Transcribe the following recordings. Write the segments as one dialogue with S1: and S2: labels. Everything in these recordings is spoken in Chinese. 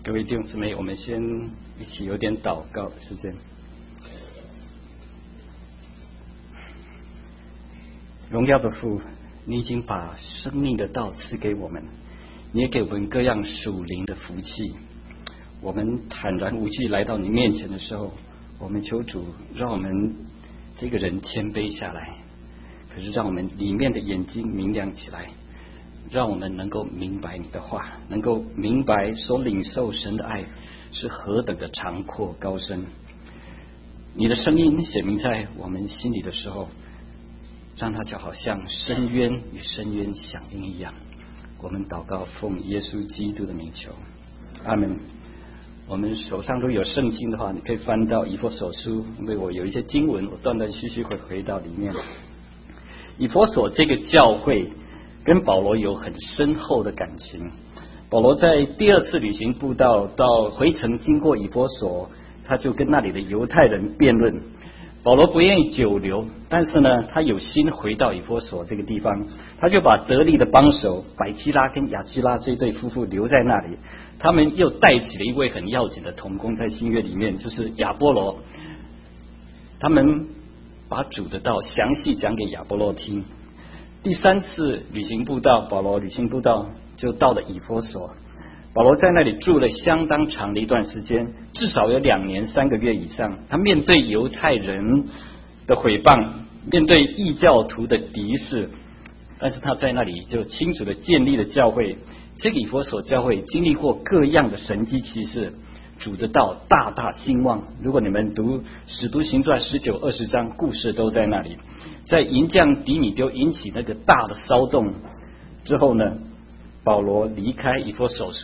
S1: 各位弟兄姊妹，我们先一起有点祷告的时间。荣耀的父，你已经把生命的道赐给我们，你也给我们各样属灵的福气。我们坦然无惧来到你面前的时候，我们求主让我们这个人谦卑下来，可是让我们里面的眼睛明亮起来，让我们能够明白你的话，能够明白所领受神的爱是何等的长阔高深。你的声音显明在我们心里的时候，让它就好像深渊与深渊响应一样。我们祷告奉耶稣基督的名求，阿们。我们手上如果有圣经的话，你可以翻到以弗所书，因为我有一些经文我断断续续会回到里面。以弗所这个教会跟保罗有很深厚的感情。保罗在第二次旅行布道到回程经过以弗所，他就跟那里的犹太人辩论。保罗不愿意久留，但是呢，他有心回到以弗所这个地方，他就把得力的帮手百基拉跟雅基拉这对夫妇留在那里。他们又带起了一位很要紧的同工在新约里面，就是亚波罗。他们把主的道详细讲给亚波罗听。第三次旅行布道，保罗旅行布道就到了以弗所。保罗在那里住了相当长的一段时间，至少有2年3个月以上。他面对犹太人的毁谤，面对异教徒的敌视，但是他在那里就清楚的建立了教会。这个以弗所教会经历过各样的神迹奇事，主的道大大兴旺。如果你们读使徒行传19、20章，故事都在那里。在银匠底米丢引起那个大的骚动之后呢，保罗离开以弗所，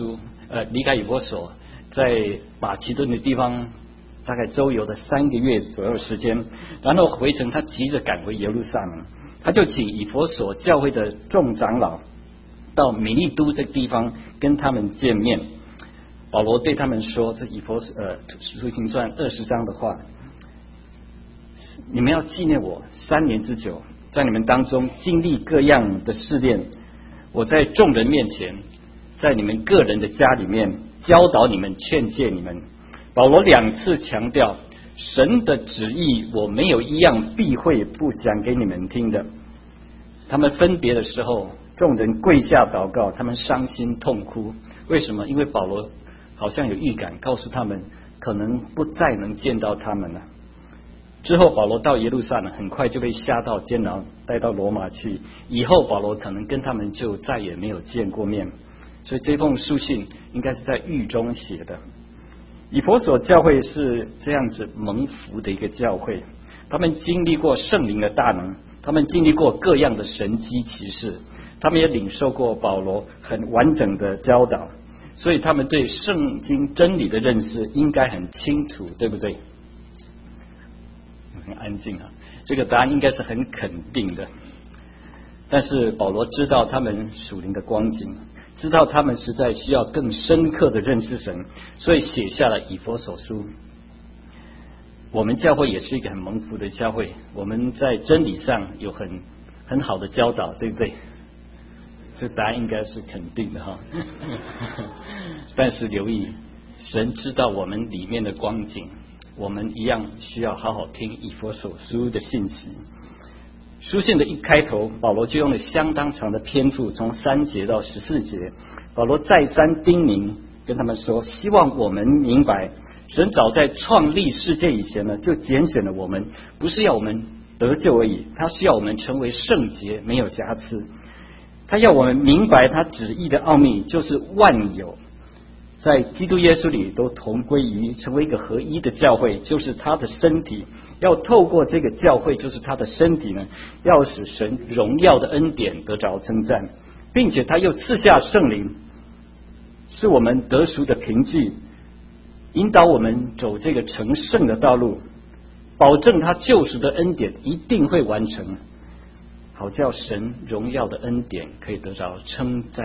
S1: 在马其顿的地方大概周游了3个月左右的时间，然后回程他急着赶回耶路撒冷，他就请以弗所教会的众长老到米利都这个地方跟他们见面。保罗对他们说，这以弗所使徒行传20章的话，你们要纪念我3年之久，在你们当中经历各样的试炼，我在众人面前，在你们个人的家里面教导你们，劝诫你们。保罗2次强调，神的旨意我没有一样避讳不讲给你们听的。他们分别的时候，众人跪下祷告，他们伤心痛哭。为什么？因为保罗好像有预感，告诉他们可能不再能见到他们了。之后保罗到耶路撒冷，很快就被下到监牢，带到罗马去。以后保罗可能跟他们就再也没有见过面。所以这封书信应该是在狱中写的。以弗所教会是这样子蒙福的一个教会，他们经历过圣灵的大能，他们经历过各样的神迹奇事，他们也领受过保罗很完整的教导，所以他们对圣经真理的认识应该很清楚，对不对？很安静啊，这个答案应该是很肯定的。但是保罗知道他们属灵的光景，知道他们实在需要更深刻的认识神，所以写下了以弗所书。我们教会也是一个很蒙福的教会，我们在真理上有很好的教导，对不对？这答案应该是肯定的哈。但是留意，神知道我们里面的光景，我们一样需要好好听以弗所书的信息。书信的一开头，保罗就用了相当长的篇幅，从3节到14节，保罗再三叮咛跟他们说，希望我们明白，神早在创立世界以前呢，就拣选了我们，不是要我们得救而已，他是要我们成为圣洁，没有瑕疵。他要我们明白他旨意的奥秘，就是万有在基督耶稣里都同归于成为一个合一的教会，就是他的身体。要透过这个教会，就是他的身体呢，要使神荣耀的恩典得着称赞，并且他又赐下圣灵，是我们得赎的凭据，引导我们走这个成圣的道路，保证他救赎的恩典一定会完成，好叫神荣耀的恩典可以得着称赞。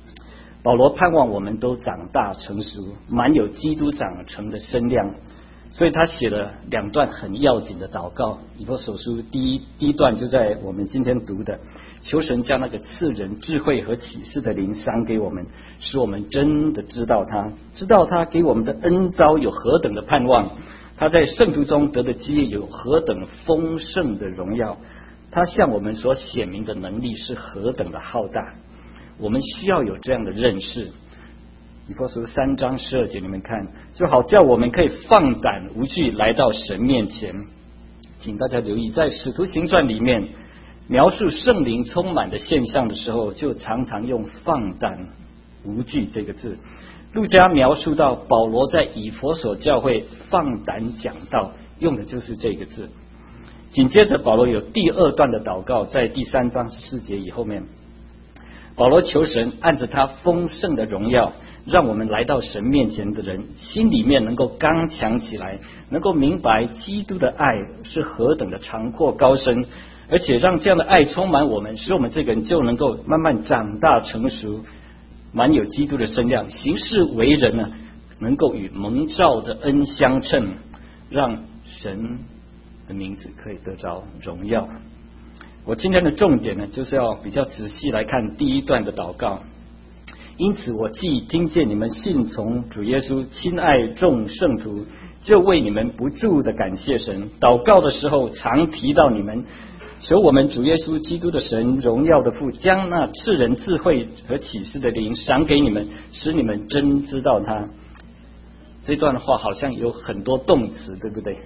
S1: 保罗盼望我们都长大成熟，满有基督长成的身量， 所以他写了2段很要紧的祷告。以弗所书第一段就在我们今天读的，求神将那个赐人智慧和启示的灵赏给我们，使我们真的知道他给我们的恩召有何等的盼望，他在圣徒中得的基业有何等丰盛的荣耀，他向我们所显明的能力是何等的浩大。我们需要有这样的认识。以弗所书3章12节，你们看，就好叫我们可以放胆无惧来到神面前。请大家留意，在使徒行传里面描述圣灵充满的现象的时候，就常常用放胆无惧这个字。路加描述到保罗在以弗所教会放胆讲道，用的就是这个字。紧接着保罗有第2段的祷告，在第3章14节以后面，保罗求神按着他丰盛的荣耀，让我们来到神面前的人心里面能够刚强起来，能够明白基督的爱是何等的长阔高深，而且让这样的爱充满我们，使我们这个人就能够慢慢长大成熟，满有基督的身量，行事为人呢，能够与蒙召的恩相称，让神的名字可以得着荣耀。我今天的重点呢，就是要比较仔细来看第1段的祷告。因此我既听见你们信从主耶稣，亲爱众圣徒，就为你们不住的感谢神。祷告的时候常提到你们，求我们主耶稣基督的神，荣耀的父，将那赐人智慧和启示的灵赏给你们，使你们真知道他。这段话好像有很多动词，对不对？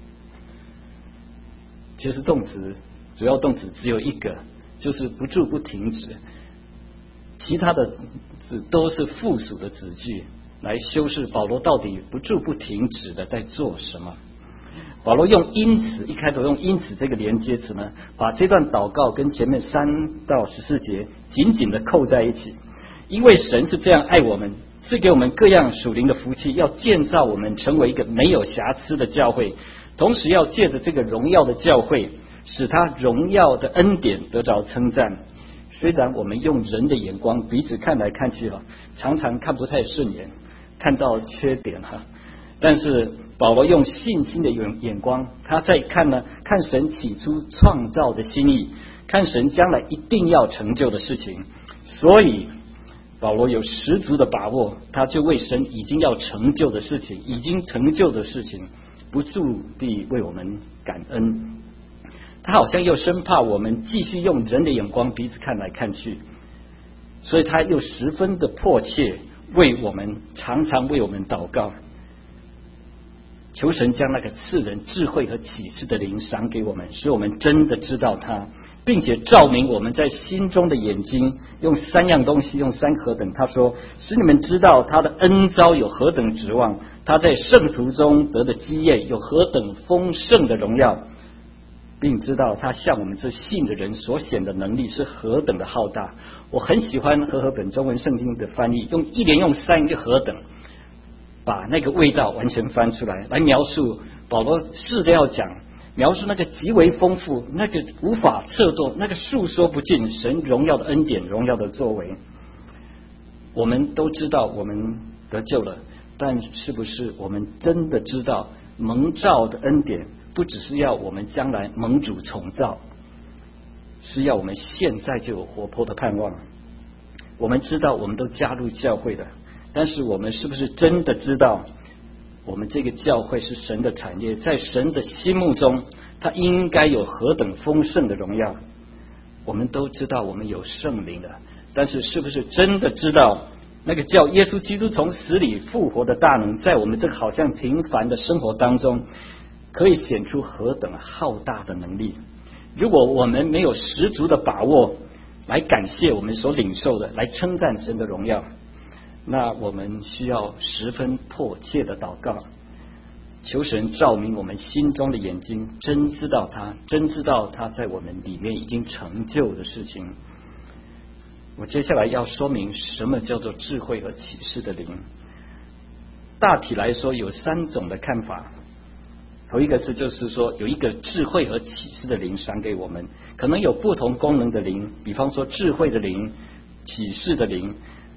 S1: 其实主要动词只有一个，就是不住不停止，其他的字都是附属的子句来修饰保罗到底不住不停止的在做什么。保罗用因此，一开头用因此这个连接词呢，把这段祷告跟前面3到14节紧紧的扣在一起。因为神是这样爱我们，赐给我们各样属灵的福气，要建造我们成为一个没有瑕疵的教会，同时要借着这个荣耀的教会，使他荣耀的恩典得着称赞。虽然我们用人的眼光彼此看来看去常常看不太顺眼，看到缺点但是保罗用信心的眼光，他在看神起初创造的心意，看神将来一定要成就的事情，所以保罗有十足的把握，他就为神已经要成就的事情，已经成就的事情不住地为我们感恩。他好像又生怕我们继续用人的眼光彼此看来看去，所以他又十分的迫切常常为我们祷告，求神将那个赐人智慧和启示的灵赏给我们，使我们真的知道他，并且照明我们在心中的眼睛。用3样东西，用3何等，他说使你们知道他的恩召有何等指望，他在圣徒中得的基业有何等丰盛的荣耀，并知道他向我们这信的人所显的能力是何等的浩大。我很喜欢和合本中文圣经的翻译，连用3个何等，把那个味道完全翻出来，来描述保罗试着要讲，描述那个极为丰富，那个无法测度，那个述说不尽神荣耀的恩典，荣耀的作为。我们都知道我们得救了，但是不是我们真的知道蒙召的恩典不只是要我们将来蒙主重造，是要我们现在就有活泼的盼望。我们知道我们都加入教会的，但是我们是不是真的知道我们这个教会是神的产业，在神的心目中它应该有何等丰盛的荣耀。我们都知道我们有圣灵的，但是是不是真的知道那个叫耶稣基督从死里复活的大能，在我们这个好像平凡的生活当中可以显出何等浩大的能力。如果我们没有十足的把握来感谢我们所领受的，来称赞神的荣耀，那我们需要十分迫切的祷告，求神照明我们心中的眼睛，真知道他在我们里面已经成就的事情。我接下来要说明什么叫做智慧和启示的灵。大体来说有3种的看法。头一个就是说有一个智慧和启示的灵赏给我们，可能有不同功能的灵，比方说智慧的灵、启示的灵，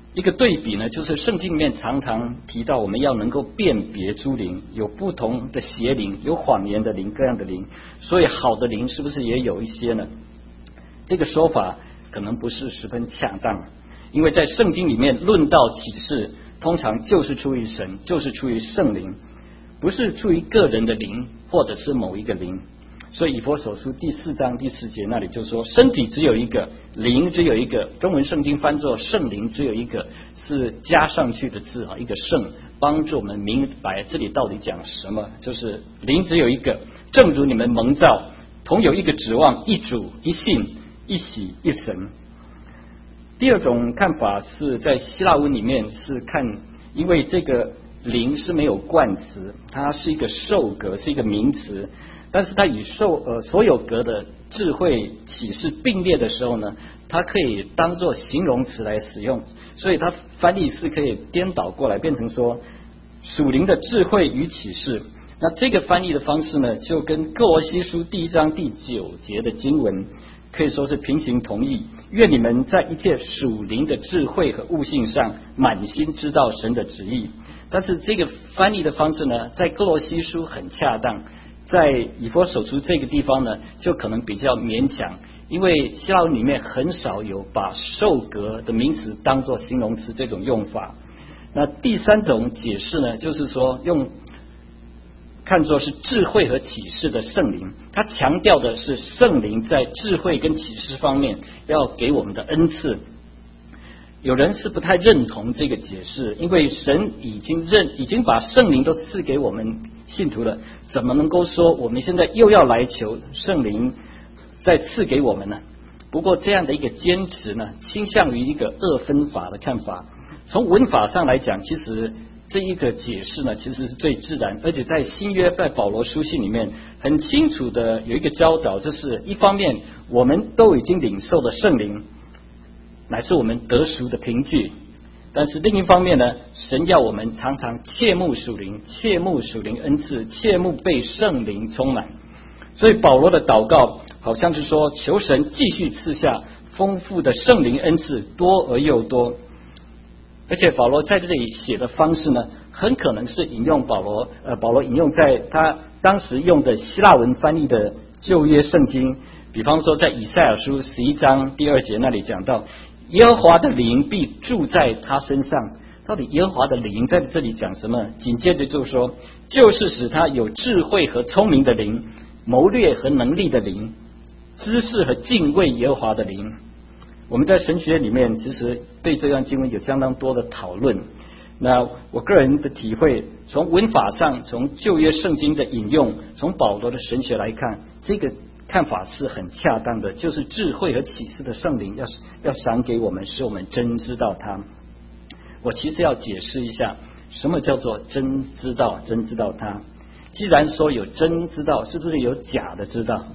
S1: 一个对比呢，就是圣经里面常常提到我们要能够辨别诸灵，有不同的邪灵，有谎言的灵，各样的灵，所以好的灵是不是也有一些呢？这个说法可能不是十分恰当，因为在圣经里面论到启示，通常就是出于神，就是出于圣灵，不是出于个人的灵或者是某一个灵。所以以弗所书第4章第4节那里就说，身体只有一个，灵只有一个，中文圣经翻作圣灵只有一个，是加上去的字啊，一个圣，帮助我们明白这里到底讲什么，就是灵只有一个，正如你们蒙召，同有一个指望，一主，一信，一喜，一神。第二种看法是在希腊文里面是看，因为这个灵是没有冠词，它是一个受格，是一个名词，但是它以所有格的智慧启示并列的时候呢，它可以当作形容词来使用，所以它翻译是可以颠倒过来，变成说属灵的智慧与启示。那这个翻译的方式呢，就跟哥罗西书第1章第9节的经文可以说是平行同义。愿你们在一切属灵的智慧和悟性上，满心知道神的旨意。但是这个翻译的方式呢，在哥罗西书很恰当，在以弗所书这个地方呢，就可能比较勉强，因为希腊文里面很少有把受格的名词当作形容词这种用法。那第三种解释呢，就是说看作是智慧和启示的圣灵，他强调的是圣灵在智慧跟启示方面要给我们的恩赐。有人是不太认同这个解释，因为神已经把圣灵都赐给我们信徒了，怎么能够说我们现在又要来求圣灵再赐给我们呢？不过这样的一个坚持呢，倾向于一个二分法的看法。从文法上来讲，其实这一个解释呢，其实是最自然，而且在新约在保罗书信里面很清楚的有一个教导，就是一方面我们都已经领受了圣灵，乃是我们得赎的凭据，但是另一方面呢，神要我们常常切慕属灵，切慕属灵恩赐，切慕被圣灵充满。所以保罗的祷告好像是说，求神继续赐下丰富的圣灵恩赐，多而又多。而且保罗在这里写的方式呢，很可能是引用保罗引用在他当时用的希腊文翻译的旧约圣经，比方说在以赛亚书11章第2节那里讲到，耶和华的灵必住在他身上。到底耶和华的灵在这里讲什么？紧接着就说，就是使他有智慧和聪明的灵，谋略和能力的灵，知识和敬畏耶和华的灵。我们在神学里面其实对这段经文有相当多的讨论。那我个人的体会，从文法上，从旧约圣经的引用，从保罗的神学来看，这个看法是很恰当的，就是智慧和启示的圣灵要赏给我们，使我们真知道他。我其实要解释一下，什么叫做真知道？真知道他。既然说有真知道，是不是有假的知道？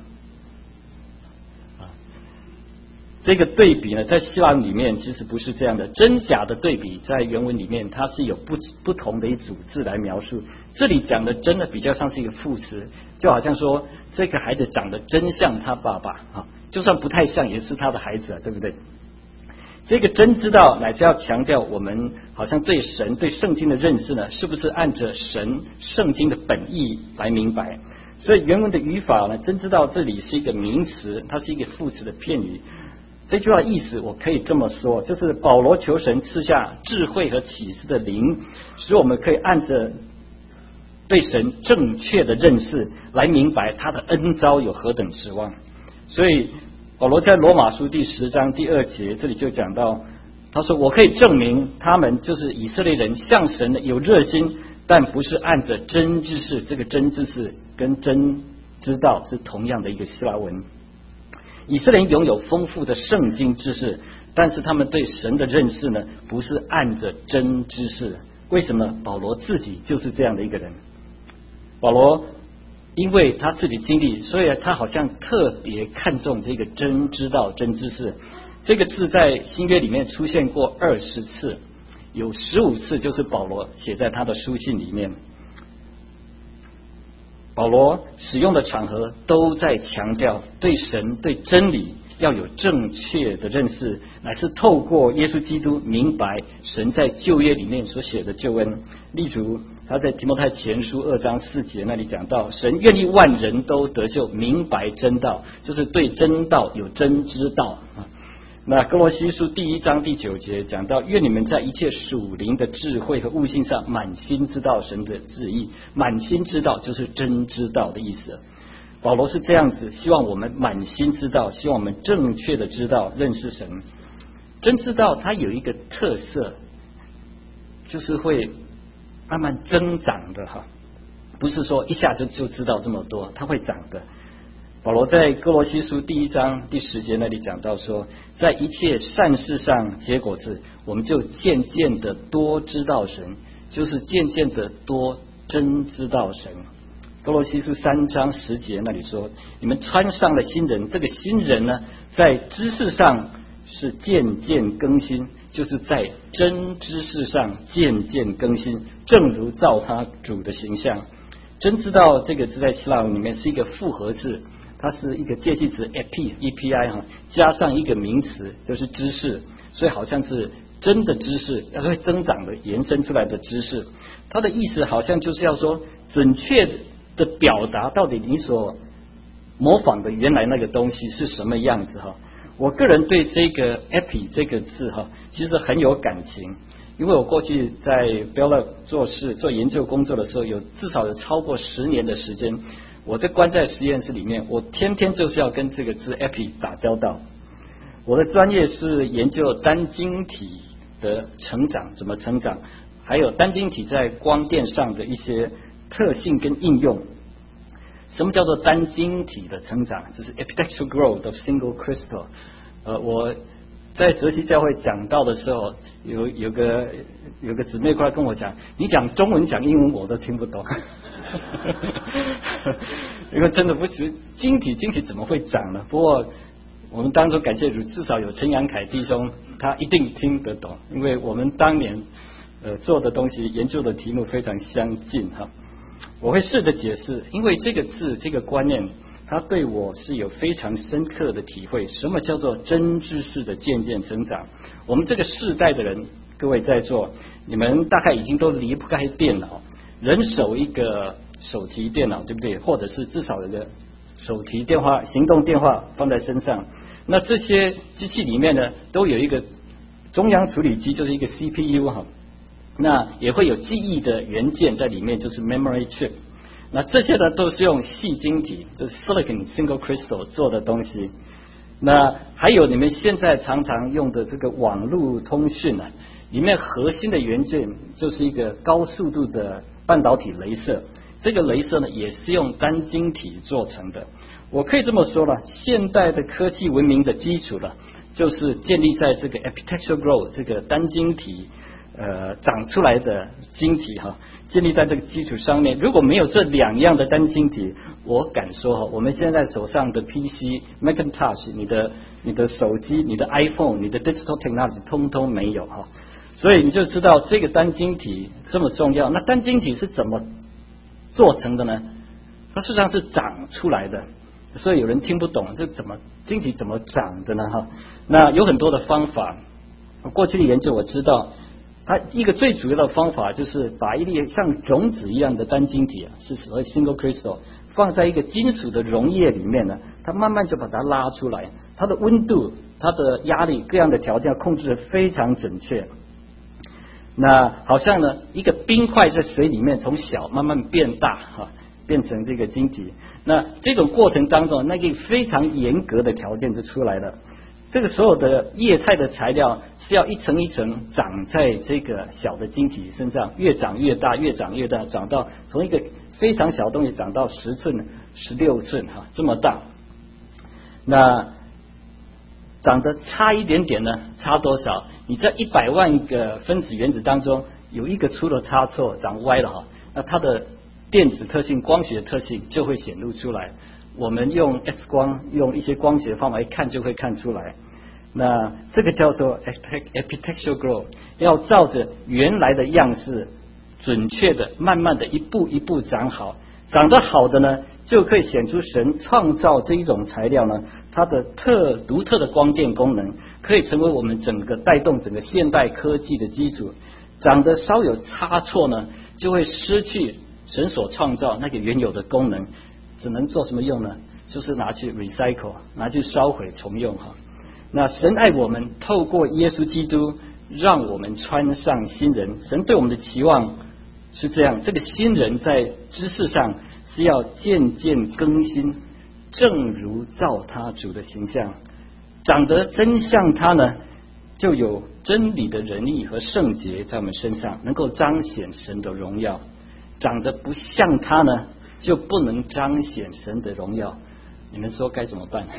S1: 这个对比呢，在希腊里面其实不是这样的，真假的对比在原文里面它是有不同的一组字来描述。这里讲的真的比较像是一个副词，就好像说这个孩子长得真像他爸爸啊，就算不太像也是他的孩子啊，对不对？这个真知道乃是要强调我们好像对神对圣经的认识呢，是不是按着神圣经的本意来明白。所以原文的语法呢，真知道这里是一个名词，它是一个副词的片语。这句话意思我可以这么说，就是保罗求神赐下智慧和启示的灵，使我们可以按着对神正确的认识来明白他的恩召有何等指望。所以保罗在罗马书第10章第2节这里就讲到，他说我可以证明他们就是以色列人向神有热心，但不是按着真知识。这个真知识跟真知道是同样的一个希腊文。以色列人拥有丰富的圣经知识，但是他们对神的认识呢，不是按着真知识。为什么？保罗自己就是这样的一个人。保罗因为他自己经历，所以他好像特别看重这个真知道、真知识。这个字在新约里面出现过20次，有15次就是保罗写在他的书信里面。保罗使用的场合都在强调对神、对真理要有正确的认识，乃是透过耶稣基督明白神在旧约里面所写的救恩。例如他在提摩太前书2章4节那里讲到，神愿意万人都得救，明白真道，就是对真道有真知道啊。那哥罗西书1章第9节讲到，愿你们在一切属灵的智慧和悟性上满心知道神的旨意。满心知道就是真知道的意思。保罗是这样子，希望我们满心知道，希望我们正确的知道认识神。真知道它有一个特色，就是会慢慢增长的哈，不是说一下就知道这么多，它会长的。保罗在哥罗西书1章第10节那里讲到说，在一切善事上结果子，我们就渐渐的多知道神，就是渐渐的多真知道神。哥罗西书3章10节那里说，你们穿上了新人，这个新人呢，在知识上是渐渐更新，就是在真知识上渐渐更新，正如照他主的形象。真知道这个字在希腊文里面是一个复合字，它是一个介系词 epi 哈，加上一个名词就是知识，所以好像是真的知识，要会增长的延伸出来的知识。它的意思好像就是要说准确的表达到底你所模仿的原来那个东西是什么样子哈。我个人对这个 epi 这个字哈，其实很有感情，因为我过去在 Bell 做研究工作的时候，至少有超过10年的时间，我在关在实验室里面，我天天就是要跟这个字 epi 打交道。我的专业是研究单晶体的成长，怎么成长，还有单晶体在光电上的一些特性跟应用。什么叫做单晶体的成长？就是 epitaxial growth of single crystal。我在泽西教会讲道的时候，有个姊妹过来跟我讲，你讲中文讲英文我都听不懂，因为真的不是晶体怎么会长呢？不过我们当初感谢主，至少有陈阳凯弟兄，他一定听得懂，因为我们当年做的东西研究的题目非常相近哈。我会试着解释，因为这个字这个观念，它对我是有非常深刻的体会。什么叫做真知识的渐渐增长？我们这个世代的人，各位在座，你们大概已经都离不开电脑，人手一个手提电脑，对不对？或者是至少有个手提电话、行动电话放在身上。那这些机器里面呢，都有一个中央处理机，就是一个 CPU 哈。那也会有记忆的元件在里面，就是 memory chip。那这些呢都是用细晶体，就是 silicon single crystal 做的东西。那还有你们现在常常用的这个网络通讯啊，里面核心的元件就是一个高速度的半导体雷射。这个雷射呢也是用单晶体做成的。我可以这么说了，现代的科技文明的基础了，就是建立在这个 epitaxial growth 这个单晶体长出来的晶体哈，建立在这个基础上面。如果没有这2样的单晶体，我敢说哈，我们现在手上的 PC、Macintosh、你的手机、你的 iPhone、你的 digital technology 通通没有哈。所以你就知道这个单晶体这么重要。那单晶体是怎么做成的呢？它事实上是长出来的。所以有人听不懂这晶体怎么长的呢哈？那有很多的方法。过去的研究我知道。它一个最主要的方法就是把一粒像种子一样的单晶体是所谓 single crystal 放在一个金属的溶液里面呢，它慢慢就把它拉出来，它的温度、它的压力各样的条件控制得非常准确。那好像呢一个冰块在水里面从小慢慢变大哈，变成这个晶体。那这种过程当中，那个非常严格的条件就出来了。这个所有的液态的材料是要一层一层长在这个小的晶体身上，越长越大，越长越大，长到从一个非常小的东西长到10寸、16寸哈，这么大。那长得差一点点呢？差多少？你在100万个分子原子当中，有一个出了差错，长歪了哈，那它的电子特性、光学特性就会显露出来。我们用 X 光，用一些光学方法一看就会看出来。那这个叫做 epitaxial growth， 要照着原来的样式，准确的、慢慢的、一步一步长好。长得好的呢， 就可以显出神创造这一种材料呢，它的独特的光电功能，可以成为我们整个带动整个现代科技的基础。长得稍有差错呢，就会失去神所创造那个原有的功能，只能做什么用呢？就是拿去 recycle， 拿去烧毁重用哈。那神爱我们，透过耶稣基督让我们穿上新人。神对我们的期望是这样，这个新人在知识上是要渐渐更新，正如造他主的形象。长得真像他呢，就有真理的仁义和圣洁在我们身上，能够彰显神的荣耀。长得不像他呢，就不能彰显神的荣耀。你们说该怎么办？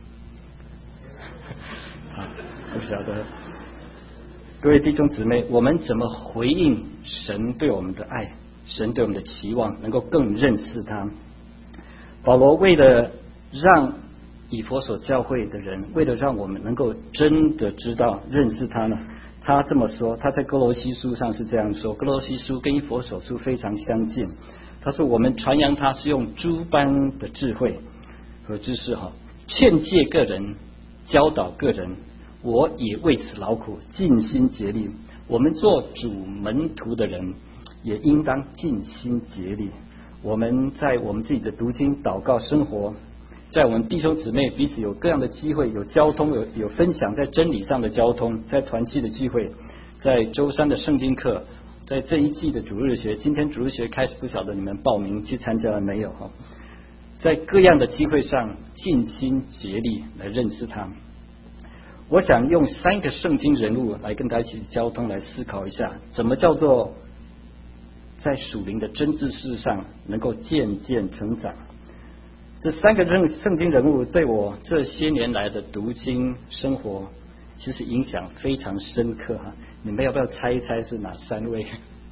S1: 不晓得，各位弟兄姊妹，我们怎么回应神对我们的爱，神对我们的期望，能够更认识他？保罗为了让以弗所教会的人，为了让我们能够真的知道认识他呢，他这么说，他在哥罗西书上是这样说，哥罗西书跟以弗所书非常相近。他说我们传扬他是用诸般的智慧和知识劝诫个人，教导个人，我也为此劳苦，尽心竭力。我们做主门徒的人也应当尽心竭力。我们在我们自己的读经祷告生活，在我们弟兄姊妹彼此有各样的机会，有交通，有分享在真理上的交通，在团契的聚会，在周三的圣经课，在这一季的主日学，今天主日学开始，不晓得你们报名去参加了没有？在各样的机会上尽心竭力来认识他。我想用3个圣经人物来跟大家一起交通，来思考一下，怎么叫做在属灵的真知识上能够渐渐成长。这3个圣经人物对我这些年来的读经生活其实影响非常深刻你们要不要猜一猜是哪3位？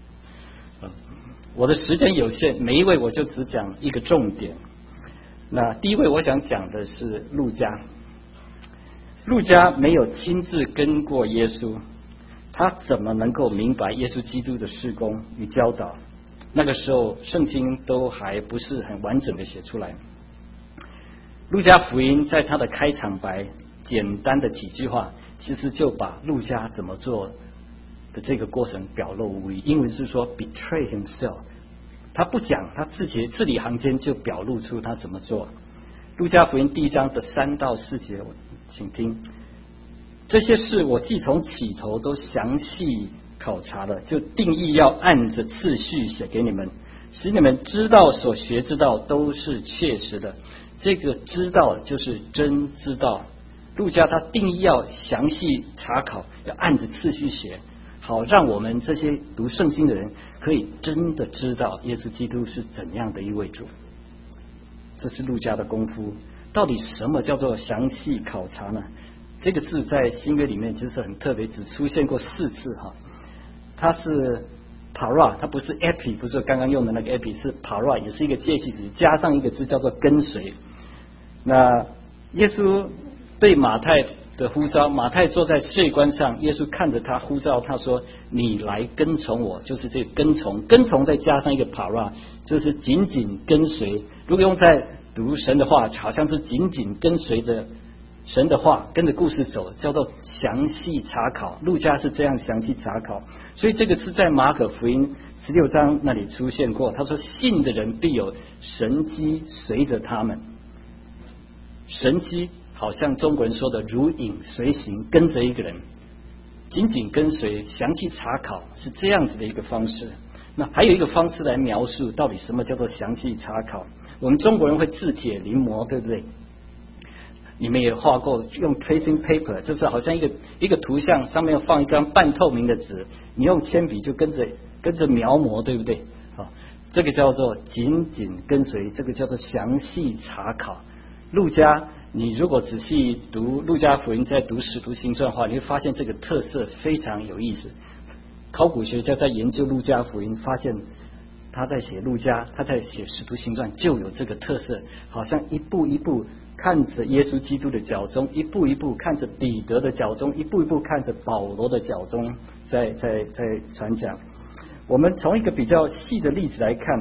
S1: 我的时间有限，每一位我就只讲一个重点。那第一位我想讲的是路加。路加没有亲自跟过耶稣，他怎么能够明白耶稣基督的事工与教导？那个时候圣经都还不是很完整的写出来。路加福音在他的开场白简单的几句话，其实就把路加怎么做的这个过程表露无遗。英文是说 betray himself， 他不讲，他自己字里行间就表露出他怎么做。路加福音第1章的3到4节，请听。这些事我既从起头都详细考察了，就定义要按着次序写给你们，使你们知道所学之道都是确实的。这个知道就是真知道。路加他定义要详细查考，要按着次序写，好让我们这些读圣经的人可以真的知道耶稣基督是怎样的一位主。这是路加的功夫。到底什么叫做详细考察呢？这个字在新约里面其实很特别，只出现过4次它是 para， 它不是 epi， 不是刚刚用的那个 epi， 是 para， 也是一个介系词，加上一个字叫做跟随。那耶稣对马太的呼召，马太坐在税关上，耶稣看着他呼召他说，你来跟从我，就是这个跟从再加上一个 para， 就是紧紧跟随。如果用在读神的话，好像是紧紧跟随着神的话，跟着故事走，叫做详细查考。路加是这样详细查考，所以这个字在马可福音16章那里出现过。他说信的人必有神迹随着他们。神迹好像中国人说的如影随形，跟着一个人紧紧跟随，详细查考，是这样子的一个方式。那还有一个方式来描述到底什么叫做详细查考。我们中国人会字帖临摹，对不对？你们也画过用 tracing paper， 就是好像一个图像上面放一张半透明的纸，你用铅笔就跟着描摹，对不对？这个叫做紧紧跟随，这个叫做详细查考。路加，你如果仔细读路加福音，在读使徒行传的话，你会发现这个特色非常有意思。考古学家在研究路加福音，发现他在写路加，他在写使徒行传就有这个特色，好像一步一步看着耶稣基督的脚踪，一步一步看着彼得的脚踪，一步一步看着保罗的脚踪，在传讲。我们从一个比较细的例子来看，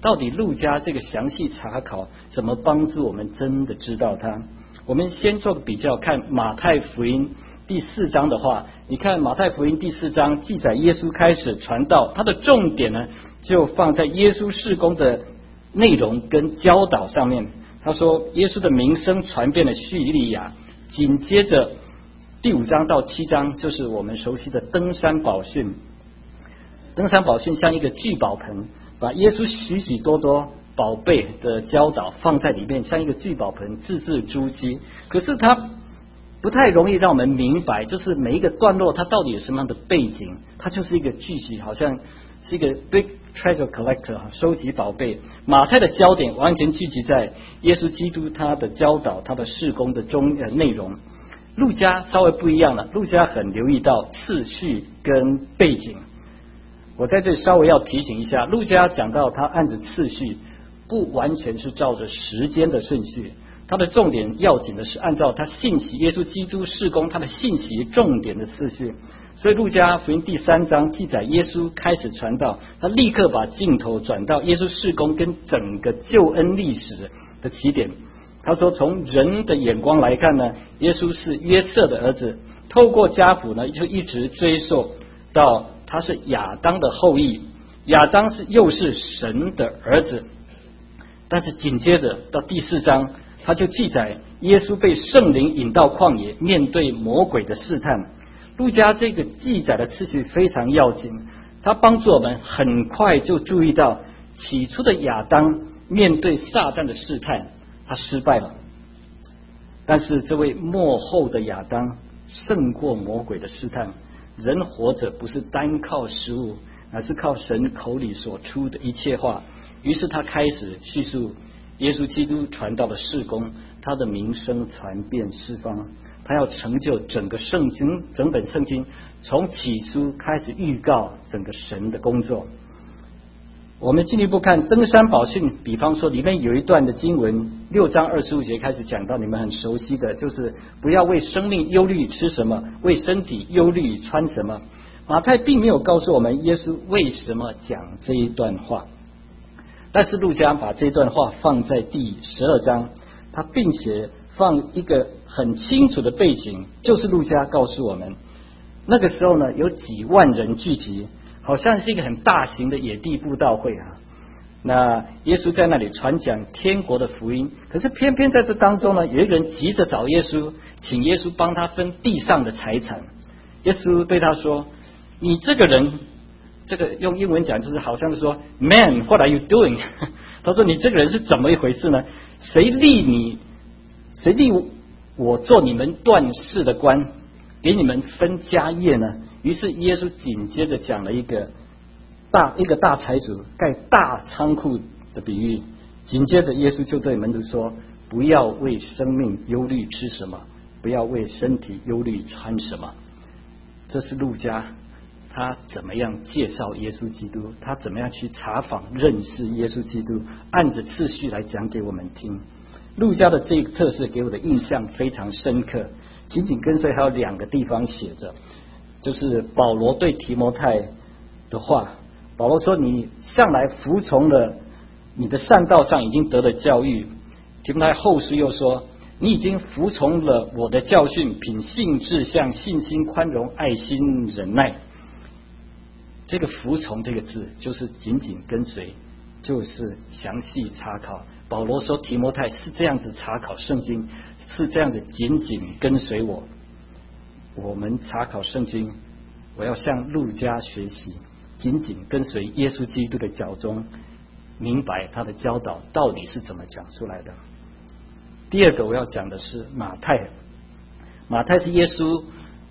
S1: 到底路加这个详细查考怎么帮助我们真的知道它？我们先做个比较，看马太福音第4章的话，你看马太福音第4章记载耶稣开始传道，它的重点呢就放在耶稣事工的内容跟教导上面。他说耶稣的名声传遍了叙利亚，紧接着第5章到7章就是我们熟悉的登山宝训。登山宝训像一个聚宝盆，把耶稣许许多多宝贝的教导放在里面，像一个聚宝盆，字字珠玑。可是它不太容易让我们明白，就是每一个段落它到底有什么样的背景。它就是一个句型，好像是一个 big treasure collector， 收集宝贝。马太的焦点完全聚集在耶稣基督他的教导，他的事工的内容。路加稍微不一样了，路加很留意到次序跟背景。我在这里稍微要提醒一下，路加讲到他按着次序，不完全是照着时间的顺序，他的重点要紧的是按照他信息耶稣基督事工他的信息重点的次序。所以路加福音第3章记载耶稣开始传道，他立刻把镜头转到耶稣事工跟整个救恩历史的起点。他说从人的眼光来看呢，耶稣是约瑟的儿子，透过家谱呢就一直追溯到他是亚当的后裔，亚当又是神的儿子。但是紧接着到第4章，他就记载耶稣被圣灵引到旷野，面对魔鬼的试探。路加这个记载的次序非常要紧，他帮助我们很快就注意到起初的亚当面对撒旦的试探，他失败了，但是这位末后的亚当胜过魔鬼的试探。人活着不是单靠食物，而是靠神口里所出的一切话。于是他开始叙述耶稣基督传道的事工，他的名声传遍四方，他要成就整个圣经，整本圣经从起初开始预告整个神的工作。我们进一步看登山宝训，比方说里面有一段的经文6章25节开始讲到，你们很熟悉的，就是不要为生命忧虑吃什么，为身体忧虑穿什么。马太并没有告诉我们耶稣为什么讲这一段话，但是路加把这段话放在第12章，他并且放一个很清楚的背景，就是路加告诉我们那个时候呢有几万人聚集，好像是一个很大型的野地布道会啊。那耶稣在那里传讲天国的福音，可是偏偏在这当中呢，有一个人急着找耶稣，请耶稣帮他分地上的财产。耶稣对他说：“你这个人，这个用英文讲就是好像是说 ，Man, what are you doing？” 他说：“你这个人是怎么一回事呢？谁立我做你们断事的官，给你们分家业呢？”于是耶稣紧接着讲了一个大财主盖大仓库的比喻。紧接着耶稣就对门徒说：“不要为生命忧虑吃什么，不要为身体忧虑穿什么。”这是路加他怎么样介绍耶稣基督，他怎么样去查访认识耶稣基督，按着次序来讲给我们听。路加的这个特色给我的印象非常深刻。紧紧跟随还有2个地方写着，就是保罗对提摩太的话。保罗说：“你向来服从了，你的善道上已经得了教育。”提摩太后书又说：“你已经服从了我的教训，品性志向，信心宽容，爱心忍耐。”这个服从这个字就是紧紧跟随，就是详细查考。保罗说提摩太是这样子查考圣经，是这样子紧紧跟随我。我们查考圣经，我要向路加学习，紧紧跟随耶稣基督的脚踪，明白他的教导到底是怎么讲出来的。第2个我要讲的是马太。马太是耶稣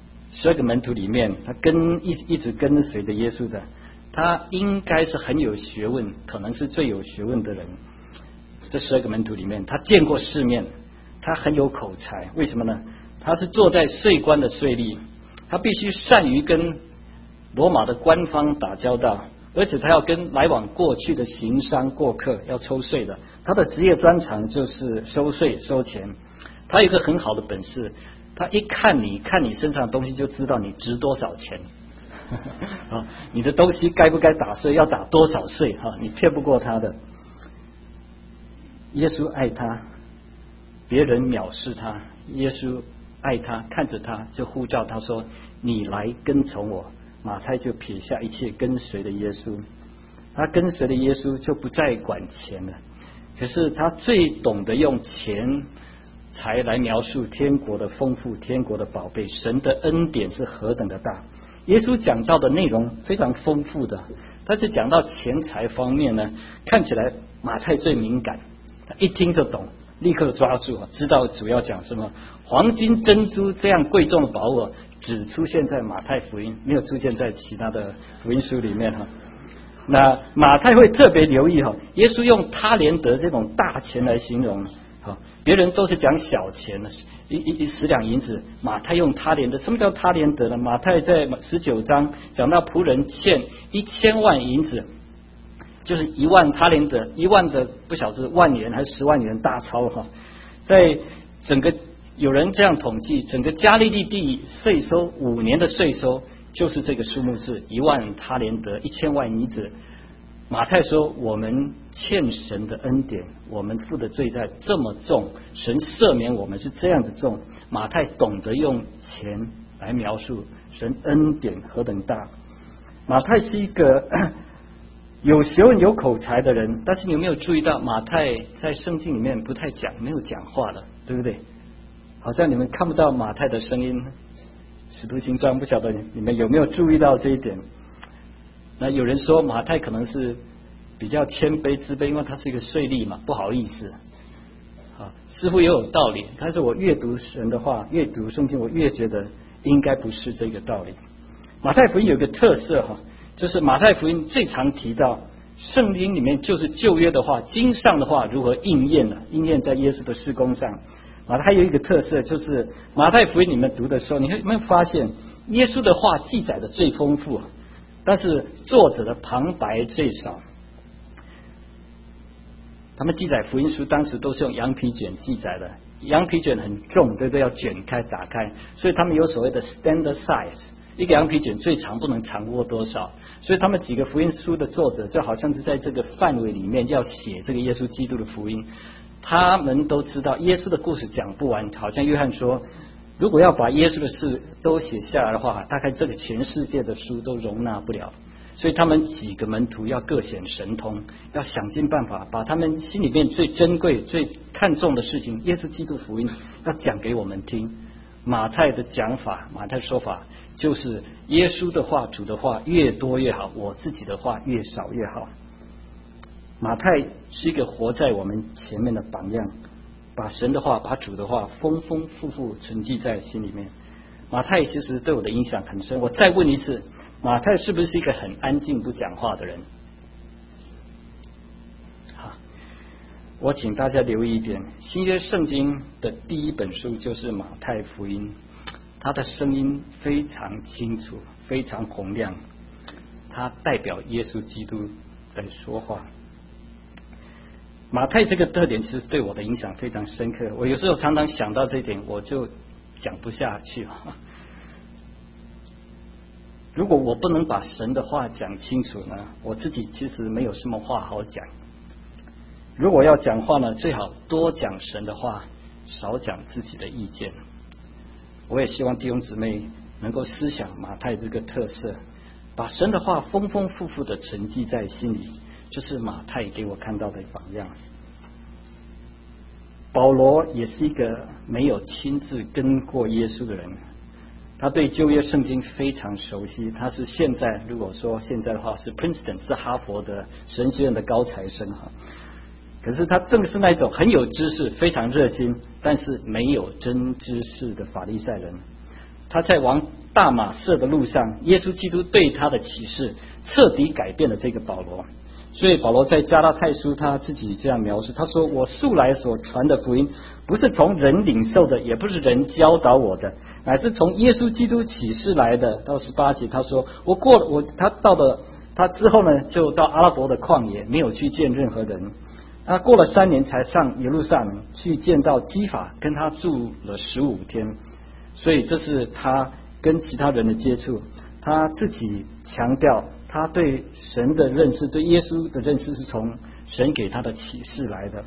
S1: 12个门徒里面，他一直跟随着耶稣的，他应该是很有学问，可能是最有学问的人。这12个门徒里面，他见过世面，他很有口才。为什么呢？他是坐在税关的税吏，他必须善于跟罗马的官方打交道，而且他要跟来往过去的行商过客要抽税的。他的职业专长就是收税收钱。他有一个很好的本事，他一看你身上的东西就知道你值多少钱你的东西该不该打税，要打多少税你骗不过他的。 耶稣爱他，别人藐视他，耶稣爱他，看着他就呼召他说：“你来跟从我。”马太就撇下一切跟随的耶稣，他跟随的耶稣就不再管钱了。可是他最懂得用钱财来描述天国的丰富，天国的宝贝，神的恩典是何等的大。耶稣讲到的内容非常丰富的，但是讲到钱财方面呢，看起来马太最敏感，他一听就懂，立刻抓住，知道主要讲什么。黄金珍珠这样贵重的宝物只出现在马太福音，没有出现在其他的福音书里面哈。那马太会特别留意哈，耶稣用他连得这种大钱来形容，好，别人都是讲小钱的，10两银子，马太用他连得。什么叫他连得呢？马太在19章讲到仆人欠1000万银子，就是1万他连得，1万的不晓得万元还是10万元大钞哈。在整个有人这样统计，整个加利利地税收5年的税收就是这个数目字1万他连得，1000万银子。马太说我们欠神的恩典，我们负的罪债这么重，神赦免我们是这样子重。马太懂得用钱来描述神恩典何等大。马太是一个有学问有口才的人，但是你有没有注意到马太在圣经里面不太讲，没有讲话了，对不对？好像你们看不到马太的声音。使徒行传不晓得你们有没有注意到这一点。那有人说马太可能是比较谦卑自卑，因为他是一个税吏嘛，不好意思。似乎也有道理，但是我越读神的话，越读圣经，我越觉得应该不是这个道理。马太福音有一个特色就是马太福音最常提到圣经里面就是旧约的话，经上的话如何应验了，应验在耶稣的事工上。马太有一个特色，就是马太福音你们读的时候，你会没有发现耶稣的话记载的最丰富，但是作者的旁白最少。他们记载福音书当时都是用羊皮卷记载的，羊皮卷很重，对不对？要卷开打开，所以他们有所谓的 standard size， 一个羊皮卷最长不能长过多少，所以他们几个福音书的作者就好像是在这个范围里面要写这个耶稣基督的福音。他们都知道耶稣的故事讲不完，好像约翰说，如果要把耶稣的事都写下来的话，大概这个全世界的书都容纳不了。所以他们几个门徒要各显神通，要想尽办法把他们心里面最珍贵最看重的事情，耶稣基督福音要讲给我们听。马太的讲法，马太说法就是耶稣的话，主的话越多越好，我自己的话越少越好。马太是一个活在我们前面的榜样，把神的话把主的话丰丰富富存记在心里面。马太其实对我的影响很深。我再问一次，马太是不是一个很安静不讲话的人？好，我请大家留意一点，新约圣经的第一本书就是马太福音，他的声音非常清楚，非常洪亮，他代表耶稣基督在说话。马太这个特点其实对我的影响非常深刻，我有时候常常想到这一点，我就讲不下去了。如果我不能把神的话讲清楚呢，我自己其实没有什么话好讲。如果要讲话呢，最好多讲神的话，少讲自己的意见。我也希望弟兄姊妹能够思想马太这个特色，把神的话丰丰富富的存记在心里，就是马太给我看到的榜样。保罗也是一个没有亲自跟过耶稣的人，他对旧约圣经非常熟悉，他是现在如果说现在的话是 Princeton 是哈佛的神学院的高材生可是他正是那种很有知识非常热心但是没有真知识的法利赛人。他在往大马色的路上，耶稣基督对他的启示彻底改变了这个保罗。所以保罗在加拉太书他自己这样描述，他说我素来所传的福音不是从人领受的，也不是人教导我的，乃是从耶稣基督启示来的。到18节他说他到了他之后呢，就到阿拉伯的旷野，没有去见任何人。他过了3年才上耶路撒冷去见到基法，跟他住了15天。所以这是他跟其他人的接触。他自己强调他对神的认识，对耶稣的认识是从神给他的启示来的。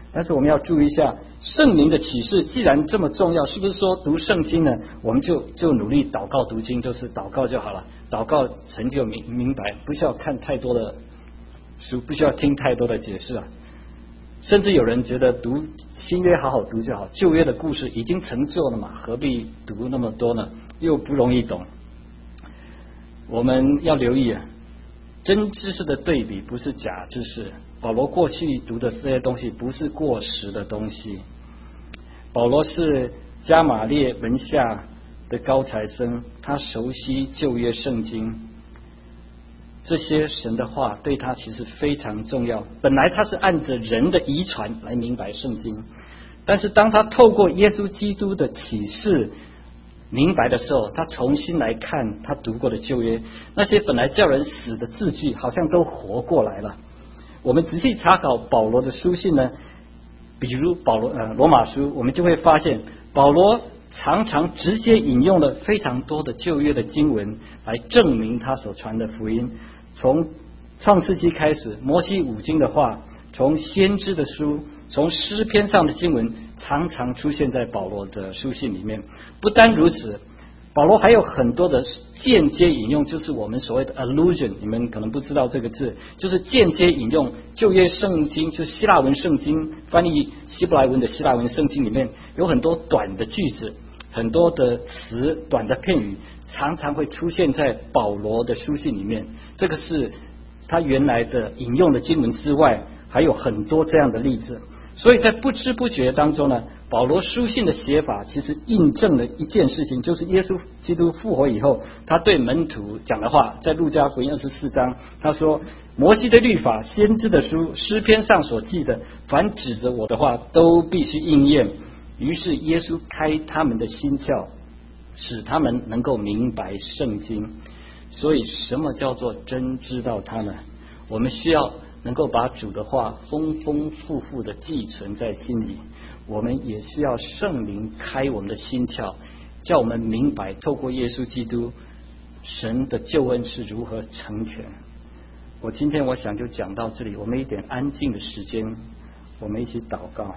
S1: 但是我们要注意一下，圣灵的启示既然这么重要，是不是说读圣经呢，我们就努力祷告读经，就是祷告就好了，祷告神就明白，不需要看太多的书，不需要听太多的解释啊。甚至有人觉得读新约好好读就好，旧约的故事已经成就了嘛，何必读那么多呢？又不容易懂。我们要留意啊，真知识的对比不是假知识。保罗过去读的这些东西不是过时的东西。保罗是加马列门下的高材生，他熟悉旧约圣经，这些神的话对他其实非常重要。本来他是按着人的遗传来明白圣经，但是当他透过耶稣基督的启示明白的时候，他重新来看他读过的旧约，那些本来叫人死的字句好像都活过来了。我们仔细查考保罗的书信呢，比如罗马书，我们就会发现保罗常常直接引用了非常多的旧约的经文来证明他所传的福音。从创世纪开始，摩西五经的话，从先知的书，从诗篇上的经文，常常出现在保罗的书信里面。不单如此，保罗还有很多的间接引用，就是我们所谓的 allusion， 你们可能不知道这个字，就是间接引用旧约圣经，就希腊文圣经翻译希伯来文的希腊文圣经里面有很多短的句子，很多的词，短的片语，常常会出现在保罗的书信里面。这个是他原来的引用的经文之外，还有很多这样的例子。所以在不知不觉当中呢，保罗书信的写法其实印证了一件事情，就是耶稣基督复活以后，他对门徒讲的话，在路加福音24章，他说：摩西的律法、先知的书、诗篇上所记的，凡指着我的话，都必须应验。于是耶稣开他们的心窍，使他们能够明白圣经。所以什么叫做真知道他呢？我们需要能够把主的话丰丰富富的寄存在心里，我们也需要圣灵开我们的心窍，叫我们明白透过耶稣基督神的救恩是如何成全。今天我想就讲到这里，我们一点安静的时间，我们一起祷告。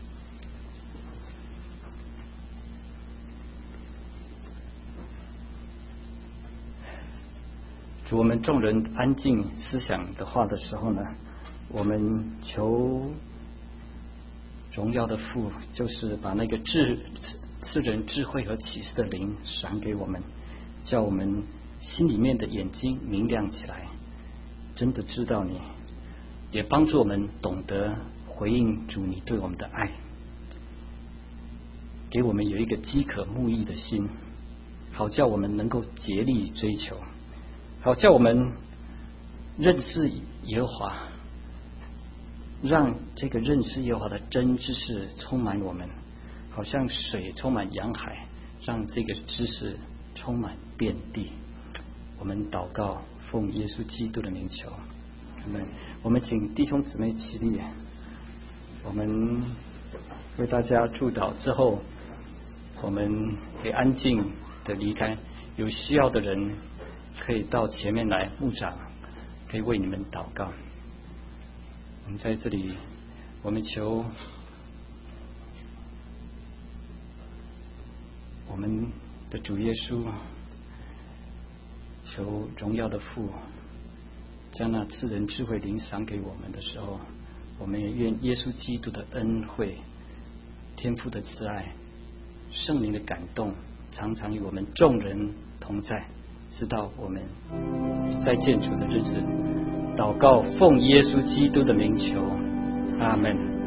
S1: 主，我们众人安静思想的话的时候呢，我们求荣耀的父，就是把那个赐人智慧和启示的灵赏给我们，叫我们心里面的眼睛明亮起来，真的知道你，也帮助我们懂得回应主你对我们的爱，给我们有一个饥渴慕义的心，好叫我们能够竭力追求，好叫我们认识耶和华，让这个认识耶和华的真知识充满我们，好像水充满洋海，让这个知识充满遍地。我们祷告，奉耶稣基督的名求，我们请弟兄姊妹起立，我们为大家祝祷之后，我们可以安静的离开，有需要的人可以到前面来，牧长可以为你们祷告。我们在这里，我们求我们的主耶稣，求荣耀的父将那赐人智慧灵赏给我们的时候，我们也愿耶稣基督的恩惠、天父的慈爱、圣灵的感动，常常与我们众人同在，直到我们再见主的日子。祷告奉耶稣基督的名求，阿们。